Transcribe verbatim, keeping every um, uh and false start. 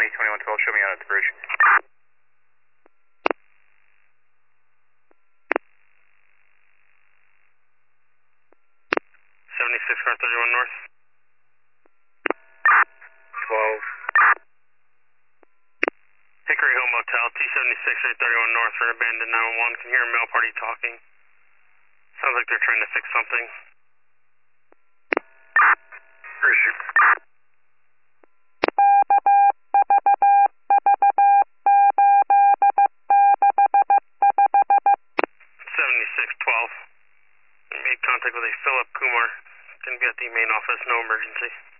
County, twenty-one twelve, show me out at the bridge. seventy-six, car thirty-one north. twelve. Hickory Hill Motel, T seventy-six, eight thirty-one north for an abandoned nine one one. Can hear a male party talking. Sounds like they're trying to fix something. Where is she? seventy-six twelve. Made contact with a Philip Kumar. Can be at the main office, no emergency.